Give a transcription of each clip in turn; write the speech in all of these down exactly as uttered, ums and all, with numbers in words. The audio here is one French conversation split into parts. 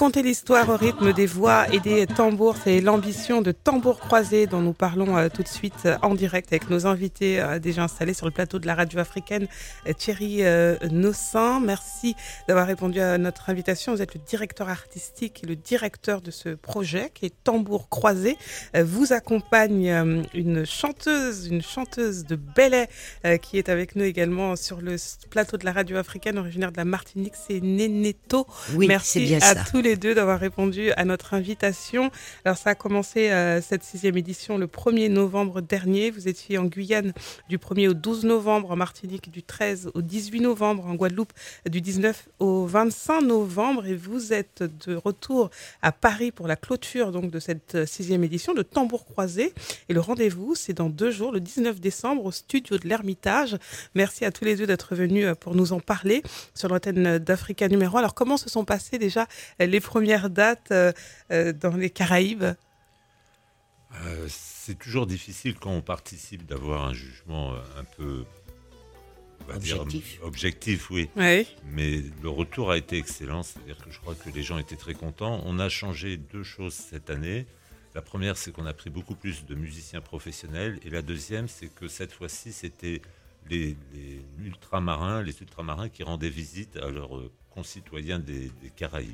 Raconter l'histoire au rythme des voix et des tambours, c'est l'ambition de Tambours Croisés dont nous parlons euh, tout de suite euh, en direct avec nos invités euh, déjà installés sur le plateau de la radio africaine, euh, Thierry euh, Nossin. Merci d'avoir répondu à notre invitation. Vous êtes le directeur artistique et le directeur de ce projet qui est Tambours Croisés. Euh, vous accompagne euh, une chanteuse, une chanteuse de Bélé euh, qui est avec nous également sur le plateau de la radio africaine, originaire de la Martinique, c'est Nénéto. Oui, merci c'est bien à ça. tous les deux d'avoir répondu à notre invitation. Alors ça a commencé euh, cette sixième édition le premier novembre dernier. Vous étiez en Guyane du premier au douze novembre, en Martinique du treize au dix-huit novembre, en Guadeloupe du dix-neuf au vingt-cinq novembre et vous êtes de retour à Paris pour la clôture donc de cette sixième édition de Tambours Croisés. Et le rendez-vous, c'est dans deux jours, le dix-neuf décembre, au studio de l'Ermitage. Merci à tous les deux d'être venus pour nous en parler sur l'antenne d'Africa Numéro. Alors comment se sont passées déjà les premières dates euh, euh, dans les Caraïbes? euh, C'est toujours difficile quand on participe d'avoir un jugement un peu on va objectif. Dire, objectif, oui. Oui. Mais le retour a été excellent, c'est-à-dire que je crois que les gens étaient très contents. On a changé deux choses cette année. La première, c'est qu'on a pris beaucoup plus de musiciens professionnels. Et la deuxième, c'est que cette fois-ci, c'était les, les ultramarins, les ultramarins qui rendaient visite à leurs concitoyens des, des Caraïbes.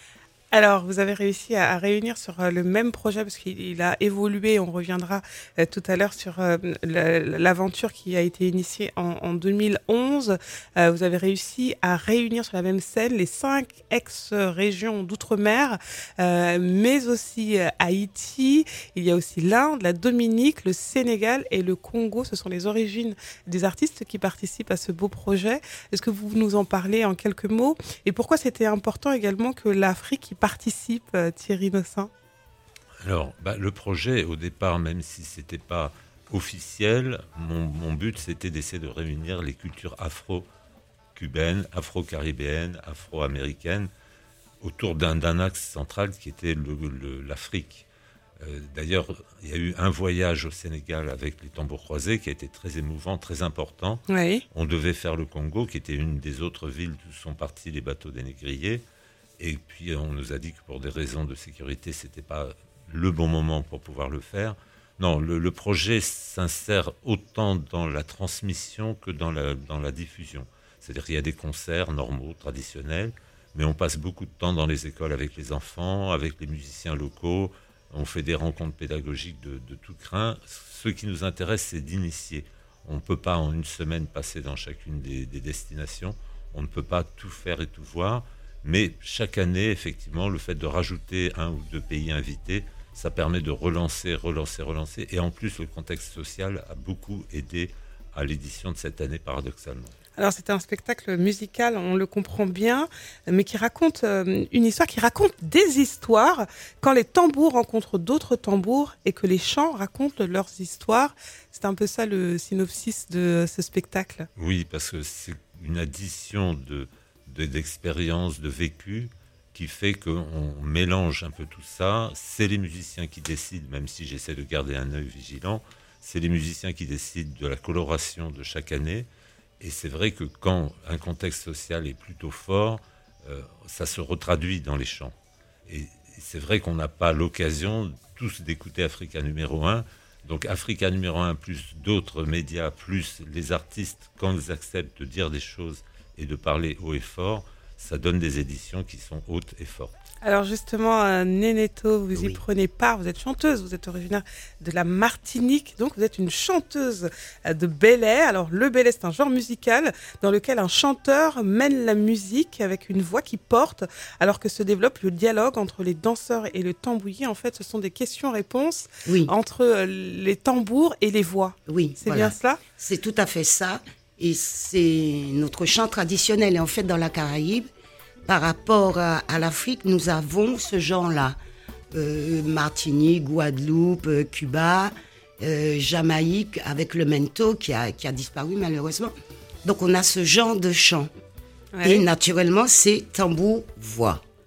Alors, vous avez réussi à, à réunir sur euh, le même projet, parce qu'il il a évolué, on reviendra euh, tout à l'heure sur euh, la, l'aventure qui a été initiée en, en deux mille onze. Euh, vous avez réussi à réunir sur la même scène les cinq ex-régions d'outre-mer, euh, mais aussi euh, Haïti, il y a aussi l'Inde, la Dominique, le Sénégal et le Congo. Ce sont les origines des artistes qui participent à ce beau projet. Est-ce que vous nous en parlez en quelques mots? Et pourquoi c'était important également que l'Afrique y participe, euh, Thierry Nossin? Alors, bah, le projet, au départ, même si ce n'était pas officiel, mon, mon but, c'était d'essayer de réunir les cultures afro-cubaines, afro-caribéennes, afro-américaines, autour d'un, d'un axe central qui était le, le, l'Afrique. Euh, d'ailleurs, il y a eu un voyage au Sénégal avec les Tambours Croisés qui a été très émouvant, très important. Oui. On devait faire le Congo, qui était une des autres villes d'où sont partis les bateaux des négriers. Et puis, on nous a dit que pour des raisons de sécurité, ce n'était pas le bon moment pour pouvoir le faire. Non, le, le projet s'insère autant dans la transmission que dans la, dans la diffusion. C'est-à-dire qu'il y a des concerts normaux, traditionnels, mais on passe beaucoup de temps dans les écoles avec les enfants, avec les musiciens locaux. On fait des rencontres pédagogiques de, de tout crin. Ce qui nous intéresse, c'est d'initier. On ne peut pas en une semaine passer dans chacune des, des destinations. On ne peut pas tout faire et tout voir. Mais chaque année, effectivement, le fait de rajouter un ou deux pays invités, ça permet de relancer, relancer, relancer. Et en plus, le contexte social a beaucoup aidé à l'édition de cette année, paradoxalement. Alors, c'était un spectacle musical, on le comprend bien, mais qui raconte euh, une histoire, qui raconte des histoires quand les tambours rencontrent d'autres tambours et que les chants racontent leurs histoires. C'est un peu ça le synopsis de ce spectacle. Oui, parce que c'est une addition de... d'expériences, de vécu, qui fait qu'on mélange un peu tout ça. C'est les musiciens qui décident, même si j'essaie de garder un œil vigilant, c'est les musiciens qui décident de la coloration de chaque année. Et c'est vrai que quand un contexte social est plutôt fort, euh, ça se retraduit dans les chants. Et c'est vrai qu'on n'a pas l'occasion tous d'écouter Africa numéro un. Donc Africa numéro un, plus d'autres médias, plus les artistes, quand ils acceptent de dire des choses et de parler haut et fort, ça donne des éditions qui sont hautes et fortes. Alors justement, euh, Nénéto, vous Oui. y prenez part, vous êtes chanteuse, vous êtes originaire de la Martinique, donc vous êtes une chanteuse euh, de Bélé. Alors le Bélé, c'est un genre musical dans lequel un chanteur mène la musique avec une voix qui porte, alors que se développe le dialogue entre les danseurs et le tambouiller. En fait, ce sont des questions-réponses Oui, entre euh, les tambours et les voix. oui, C'est voilà. bien cela? C'est tout à fait ça. Et c'est notre chant traditionnel. Et en fait, dans la Caraïbe, par rapport à, à l'Afrique, nous avons ce genre-là. Euh, Martinique, Guadeloupe, euh, Cuba, euh, Jamaïque, avec le mento qui a, qui a disparu malheureusement. Donc on a ce genre de chant. Ouais. Et naturellement, c'est tambour-voix.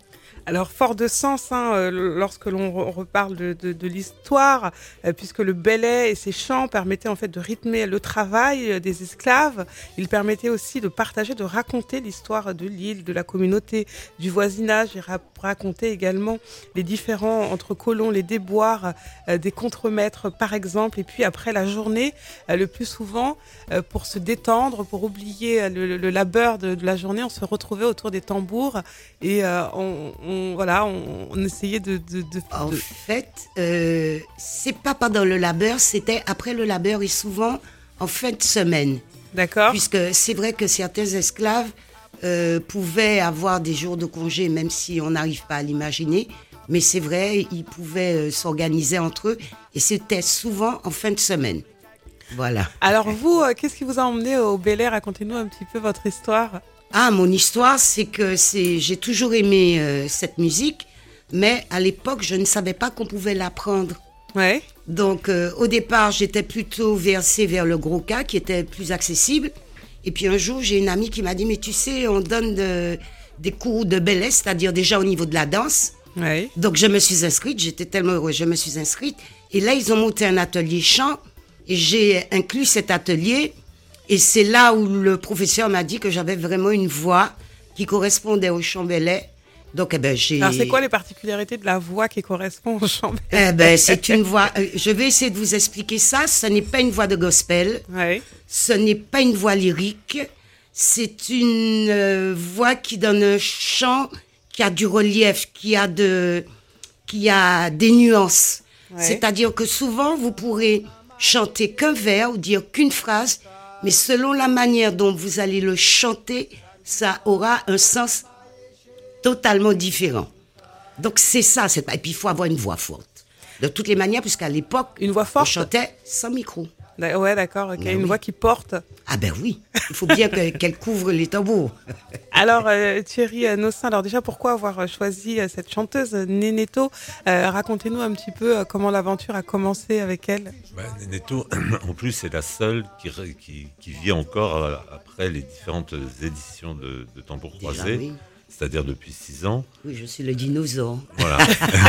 Alors, fort de sens, hein, euh, lorsque l'on re- reparle de, de, de l'histoire, euh, puisque le belay et ses chants permettaient en fait de rythmer le travail euh, des esclaves. Il permettait aussi de partager, de raconter l'histoire de l'île, de la communauté, du voisinage, et ra- raconter également les différends entre colons, les déboires euh, des contremaîtres, par exemple. Et puis après la journée, euh, le plus souvent, euh, pour se détendre, pour oublier euh, le, le labeur de, de la journée, on se retrouvait autour des tambours et euh, on, on On, voilà, on, on essayait de... de, de En de... fait, euh, c'est pas pendant le labeur, c'était après le labeur et souvent en fin de semaine. D'accord. Puisque c'est vrai que certains esclaves euh, pouvaient avoir des jours de congé, même si on n'arrive pas à l'imaginer. Mais c'est vrai, ils pouvaient euh, s'organiser entre eux et c'était souvent en fin de semaine. Voilà. Alors vous, euh, qu'est-ce qui vous a emmené au belay? Racontez-nous un petit peu votre histoire. Ah, mon histoire, c'est que c'est, j'ai toujours aimé euh, cette musique, mais à l'époque, je ne savais pas qu'on pouvait l'apprendre. Ouais. Donc, euh, au départ, j'étais plutôt versée vers le gros cas, qui était plus accessible. Et puis un jour, j'ai une amie qui m'a dit, mais tu sais, on donne de, des cours de belay, c'est-à-dire déjà au niveau de la danse. Ouais. Donc, je me suis inscrite, j'étais tellement heureuse, je me suis inscrite. Et là, ils ont monté un atelier chant, et j'ai inclus cet atelier. Et c'est là où le professeur m'a dit que j'avais vraiment une voix qui correspondait au chant belay. Donc, eh ben, j'ai... Alors c'est quoi les particularités de la voix qui correspond au chant belay? Eh ben, c'est une voix... euh, Je vais essayer de vous expliquer ça. Ce n'est pas une voix de gospel. Ouais. Ce n'est pas une voix lyrique. C'est une euh, voix qui donne un chant qui a du relief, qui a, de, qui a des nuances. Ouais. C'est-à-dire que souvent, vous pourrez chanter qu'un vers ou dire qu'une phrase, mais selon la manière dont vous allez le chanter, ça aura un sens totalement différent. Donc c'est ça. C'est... Et puis il faut avoir une voix forte. De toutes les manières, puisqu'à l'époque, Une voix on forte? chantait sans micro. Da- Ouais, d'accord. ok. Ben Une oui. voix qui porte. Ah ben oui, il faut bien que- qu'elle couvre les tambours. Alors euh, Thierry euh, Nossin, alors déjà pourquoi avoir euh, choisi euh, cette chanteuse euh, Nénéto? Euh, Racontez-nous un petit peu euh, comment l'aventure a commencé avec elle. Bah, Nénéto, en plus, c'est la seule qui, re- qui, qui vit encore euh, après les différentes éditions de, de Tambour Déjà, Croisé, oui. c'est-à-dire depuis six ans. Oui, je suis le dinosaure. Voilà.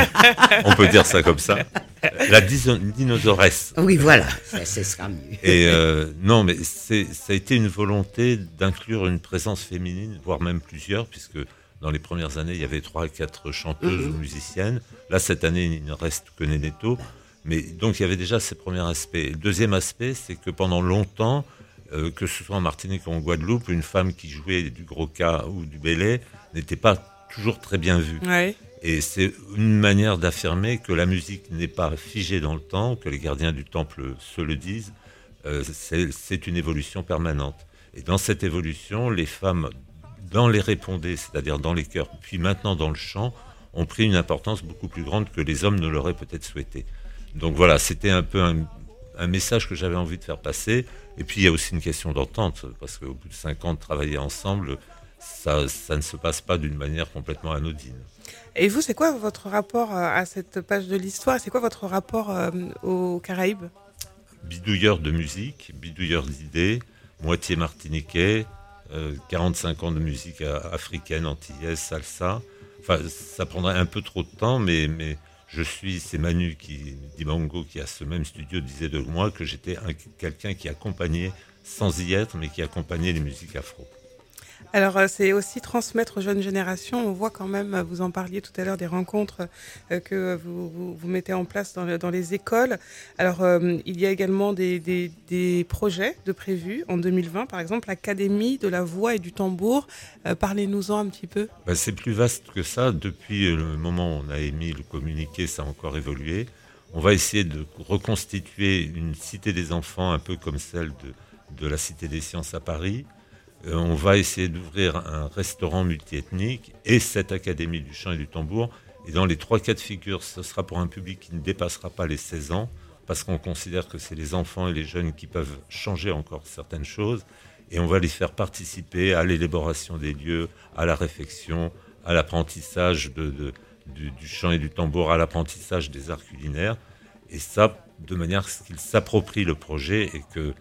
On peut dire ça comme ça. La diso- dinosauresse. Oui, voilà, ça, ce sera mieux. Et euh, non, mais c'est, ça a été une volonté d'inclure une présence féminine, voire même plusieurs, puisque dans les premières années, il y avait trois à quatre chanteuses Mhm. ou musiciennes. Là, cette année, il ne reste que Nénéto. Mais donc, il y avait déjà ces premiers aspects. Le deuxième aspect, c'est que pendant longtemps, euh, que ce soit en Martinique ou en Guadeloupe, une femme qui jouait du gros cas ou du belay n'était pas toujours très bien vue. Ouais. Et c'est une manière d'affirmer que la musique n'est pas figée dans le temps, que les gardiens du temple se le disent. Euh, c'est, c'est une évolution permanente. Et dans cette évolution, les femmes, dans les répondés, c'est-à-dire dans les chœurs, puis maintenant dans le chant, ont pris une importance beaucoup plus grande que les hommes ne l'auraient peut-être souhaité. Donc voilà, c'était un peu un, un message que j'avais envie de faire passer. Et puis il y a aussi une question d'entente, parce qu'au bout de cinq ans de travailler ensemble, ça, ça ne se passe pas d'une manière complètement anodine. Et vous, c'est quoi votre rapport euh, à cette page de l'histoire? C'est quoi votre rapport euh, aux Caraïbes? Bidouilleur de musique, bidouilleur d'idées, moitié martiniquais, euh, quarante-cinq ans de musique a- africaine, antillaise, salsa. Enfin, ça prendrait un peu trop de temps, mais, mais je suis, c'est Manu qui, Dibango, qui a ce même studio, disait de moi que j'étais un- quelqu'un qui accompagnait, sans y être, mais qui accompagnait les musiques afro. Alors, euh, c'est aussi transmettre aux jeunes générations. On voit quand même, euh, vous en parliez tout à l'heure, des rencontres euh, que vous, vous, vous mettez en place dans, le- dans les écoles. Alors, euh, il y a également des, des, des projets de prévus en deux mille vingt, par exemple, l'Académie de la voix et du tambour. Euh, Parlez-nous-en un petit peu. Ben, c'est plus vaste que ça. Depuis le moment où on a émis le communiqué, ça a encore évolué. On va essayer de reconstituer une cité des enfants un peu comme celle de, de la Cité des Sciences à Paris. Euh, on va essayer d'ouvrir un restaurant multiethnique et cette académie du chant et du tambour. Et dans les trois cas de figure, ce sera pour un public qui ne dépassera pas les seize ans, parce qu'on considère que c'est les enfants et les jeunes qui peuvent changer encore certaines choses. Et on va les faire participer à l'élaboration des lieux, à la réflexion, à l'apprentissage de, de, du, du chant et du tambour, à l'apprentissage des arts culinaires. Et ça, de manière à ce qu'ils s'approprient le projet et que,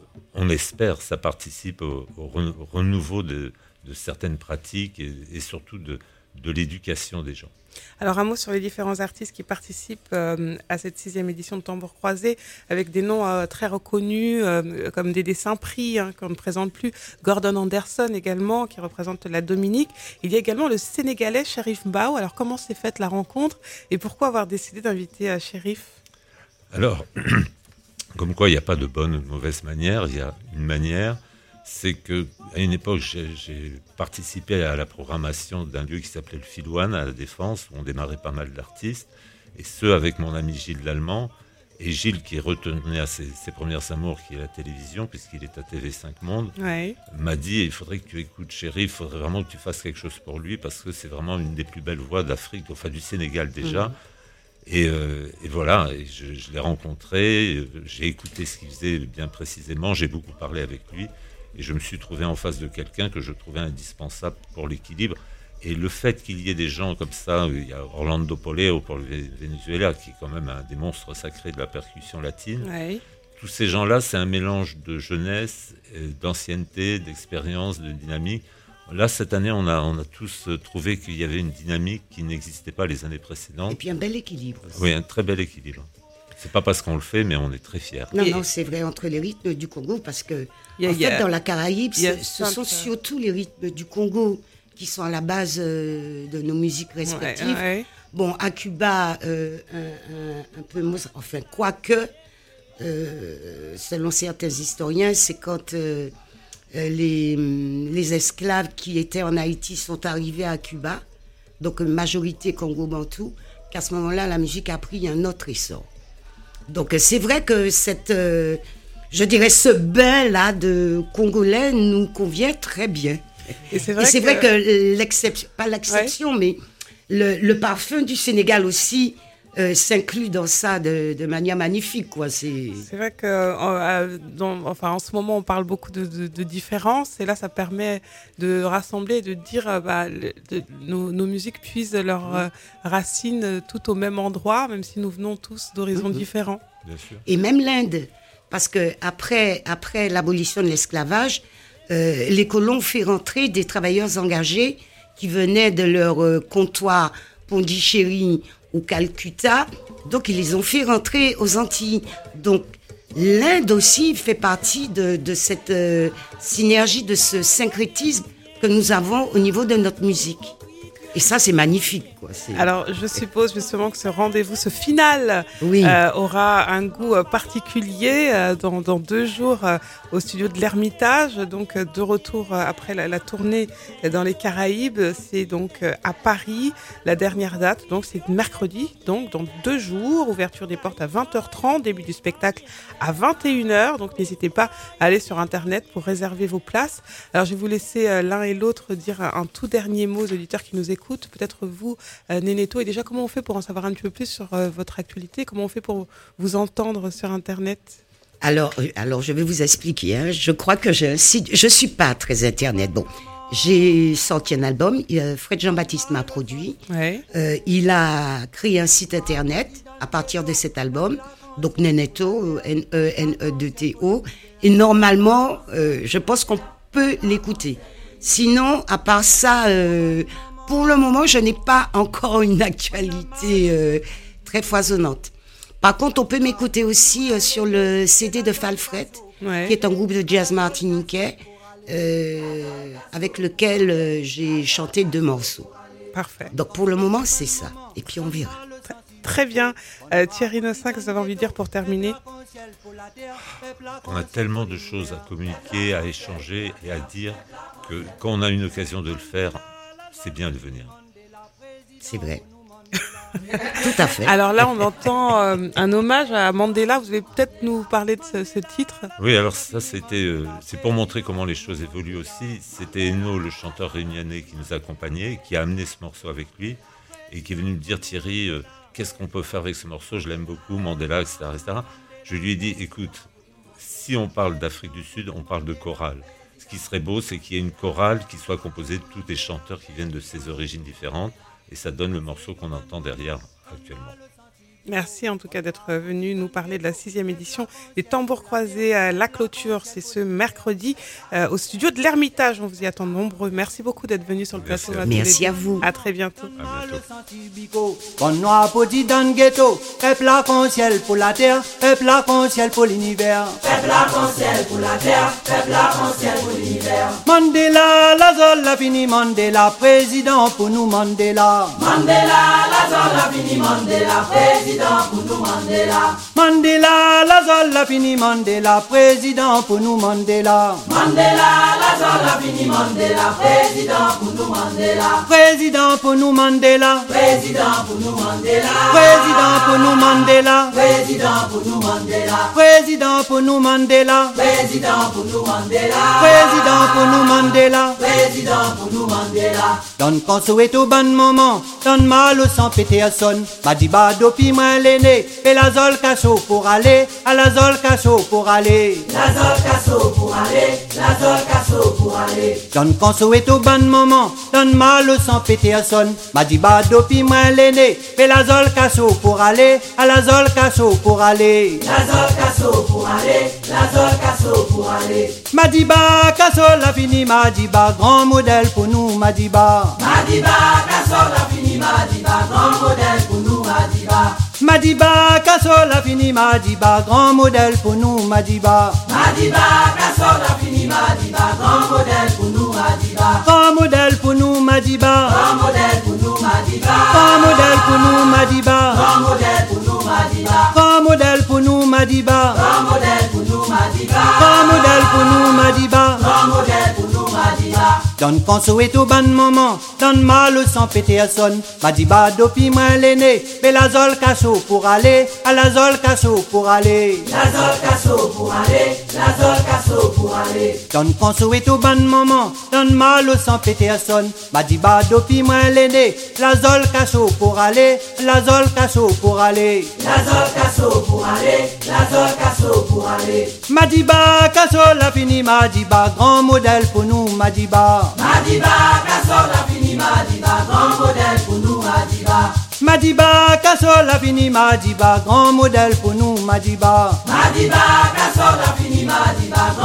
on espère, ça participe au, au renouveau de, de certaines pratiques et, et surtout de, de l'éducation des gens. Alors un mot sur les différents artistes qui participent euh, à cette sixième édition de Tambour Croisé, avec des noms euh, très reconnus, euh, comme des dessins pris, hein, qu'on ne présente plus. Gordon Anderson également, qui représente la Dominique. Il y a également le Sénégalais Cherif Mbao. Alors comment s'est faite la rencontre et pourquoi avoir décidé d'inviter euh, Cherif ? Alors, comme quoi il n'y a pas de bonne ou de mauvaise manière, il y a une manière. C'est qu'à une époque, j'ai, j'ai participé à la programmation d'un lieu qui s'appelait le Filouane à la Défense, où on démarrait pas mal d'artistes, et ce avec mon ami Gilles Lallemand, et Gilles qui retenait à ses, ses premières amours, qui est la télévision, puisqu'il est à T V cinq Monde, ouais. m'a dit, il faudrait que tu écoutes Chéri, il faudrait vraiment que tu fasses quelque chose pour lui, parce que c'est vraiment une des plus belles voix d'Afrique, enfin du Sénégal déjà. Mmh. Et, euh, et voilà, et je, je l'ai rencontré, j'ai écouté ce qu'il faisait bien précisément, j'ai beaucoup parlé avec lui, et je me suis trouvé en face de quelqu'un que je trouvais indispensable pour l'équilibre. Et le fait qu'il y ait des gens comme ça, il y a Orlando Poleo pour le Venezuela, qui est quand même un des monstres sacrés de la percussion latine. Ouais. Tous ces gens-là, c'est un mélange de jeunesse, d'ancienneté, d'expérience, de dynamique. Là, cette année, on a, on a tous trouvé qu'il y avait une dynamique qui n'existait pas les années précédentes. Et puis un bel équilibre aussi. Oui, un très bel équilibre. C'est pas parce qu'on le fait, mais on est très fiers. Non, Et... non, c'est vrai, entre les rythmes du Congo, parce que, y a, en fait, a, dans la Caraïbe, ce simple... sont surtout les rythmes du Congo qui sont à la base euh, de nos musiques respectives. Ouais, ouais. Bon, à Cuba, euh, un, un, un peu, enfin, quoique, euh, selon certains historiens, c'est quand euh, les, les esclaves qui étaient en Haïti sont arrivés à Cuba, donc une majorité Congo-Bantou, qu'à ce moment-là, la musique a pris un autre essor. Donc c'est vrai que cette, euh, je dirais ce bain-là de Congolais nous convient très bien. Et c'est vrai, Et c'est que... vrai que l'exception, pas l'exception, ouais. mais le, le parfum du Sénégal aussi euh, s'inclut dans ça de, de manière magnifique, quoi. C'est, c'est vrai que, euh, dans, enfin, en ce moment, on parle beaucoup de, de, de différences, et là, ça permet de rassembler, de dire, euh, bah, le, de, nos, nos musiques puisent leurs euh, racines tout au même endroit, même si nous venons tous d'horizons mmh. différents. Bien sûr. Et même l'Inde, parce que après, après l'abolition de l'esclavage, euh, les colons ont fait rentrer des travailleurs engagés qui venaient de leur euh, comptoir Pondichéry ou Calcutta, donc ils les ont fait rentrer aux Antilles. Donc l'Inde aussi fait partie de, de cette euh, synergie, de ce syncrétisme que nous avons au niveau de notre musique. Et ça, c'est magnifique, quoi. C'est... Alors, je suppose justement que ce rendez-vous, ce final, oui. euh, aura un goût particulier euh, dans, dans deux jours euh, au studio de l'Ermitage. Donc, euh, de retour euh, après la, la tournée dans les Caraïbes, c'est donc euh, à Paris, la dernière date. Donc, c'est mercredi, donc dans deux jours. Ouverture des portes à vingt heures trente, début du spectacle à vingt et une heures. Donc, n'hésitez pas à aller sur Internet pour réserver vos places. Alors, je vais vous laisser euh, l'un et l'autre dire un, un tout dernier mot aux auditeurs qui nous écoutent. Peut-être vous, euh, Nénéto, et déjà comment on fait pour en savoir un petit peu plus sur euh, votre actualité, comment on fait pour vous entendre sur Internet? Alors, alors je vais vous expliquer. Hein. Je crois que j'ai un site. Je suis pas très Internet. Bon, j'ai sorti un album. Euh, Fred Jean-Baptiste m'a produit. Ouais. Euh, il a créé un site Internet à partir de cet album. Donc Nénéto, N E N E deux T O. Et normalement, euh, je pense qu'on peut l'écouter. Sinon, à part ça. Euh, Pour le moment, je n'ai pas encore une actualité euh, très foisonnante. Par contre, on peut m'écouter aussi euh, sur le C D de Falfret, ouais. qui est un groupe de jazz martiniquais euh, avec lequel euh, j'ai chanté deux morceaux. Parfait. Donc pour le moment, c'est ça. Et puis on verra. Très, très bien. Euh, Thierry Nossin, qu'est-ce que vous avez envie de dire pour terminer? On a tellement de choses à communiquer, à échanger et à dire que quand on a une occasion de le faire, c'est bien de venir. C'est vrai. Tout à fait. Alors là, on entend euh, un hommage à Mandela. Vous allez peut-être nous parler de ce, ce titre? Oui, alors ça, c'était, euh, c'est pour montrer comment les choses évoluent aussi. C'était Eno, le chanteur réunionnais, qui nous accompagnait, qui a amené ce morceau avec lui et qui est venu me dire, Thierry, euh, qu'est-ce qu'on peut faire avec ce morceau? Je l'aime beaucoup, Mandela, et cetera, et cetera. Je lui ai dit, écoute, si on parle d'Afrique du Sud, on parle de chorale. Ce qui serait beau, c'est qu'il y ait une chorale qui soit composée de tous les chanteurs qui viennent de ces origines différentes, et ça donne le morceau qu'on entend derrière actuellement. Merci en tout cas d'être venu nous parler de la sixième édition des Tambours Croisés. Euh, la clôture, c'est ce mercredi euh, au studio de l'Ermitage. On vous y attend nombreux. Merci beaucoup d'être venu sur le Merci plateau. à tous les Merci deux. à vous. À très bientôt. À bientôt. Qu'on noie petit dans le ghetto, peuple arc-en-ciel pour la terre, peuple arc-en-ciel pour l'univers. Peuple arc-en-ciel pour la terre, peuple arc-en-ciel pour l'univers. Mandela, la zone, la fini Mandela, président pour nous Mandela. Mandela, la zone, la fini Mandela, président pour nous Mandela. Mandela, la zone, la fini Mandela, président pour nous Mandela. Mandela, la zone, la fini Mandela, président pour nous Mandela. Président pour nous Mandela. Président pour nous Mandela. Président pour nous Mandela. Président pour nous Mandela. Président pour nous Mandela. Président pour nous Mandela. Président pour nous Mandela. Président pour nous Mandela. Donne qu'on souhaite au bon moment, donne mal au sang pété à son. Madiba dopi moins l'aîné, et la zole cachot pour aller, à la zole cachot pour aller. La zone casso pour aller, la zone casso pour aller. Donne qu'on souhaite au bon moment, donne mal au sang pété à son. Madiba dopi moins l'aîné, et la zole cachot pour aller, à la zole cachot pour aller. La zone casso pour aller, la zone casso pour aller. Madiba casso la fini, Madiba grand modèle pour nous, Madiba. Madiba, casso la fini, Madiba, grand modèle pour nous, Madiba. Madiba casso la fini, Madiba grand modèle pour nous, Madiba. Madiba, casso la fini, Madiba, grand modèle pour nous, Madiba. Grand modèle pour nous, Madiba. Grand modèle pour nous, Madiba. Grand modèle pour nous, Madiba. Grand modèle pour nous, Madiba. Grand modèle pour nous, Madiba. Grand modèle pour nous, Madiba. Grand modèle pour nous, Madiba. Grand modèle pour nous, Madiba. Donne qu'on souhaite au bon moment, donne mal au sang pété à son. Madiba dopi moins l'aîné, mais la zole cachot pour aller, à la zole cachot pour aller. La zone casso pour aller, la zone casso pour aller. Donne qu'on souhaite au bon moment, donne mal au sang pété à son. Madiba dopi moins l'aîné, la zole cachot pour aller, la zole cachot pour aller. La zone casso pour aller, la zone casso pour aller. Madiba cachot la fini, Madiba grand modèle pour nous, Madiba. Madiba, casso la fini, Madiba, grand modèle pour nous, Madiba. Madiba cachot la fini, Madiba grand modèle pour nous, Madiba. Madiba, casso la fini, Madiba,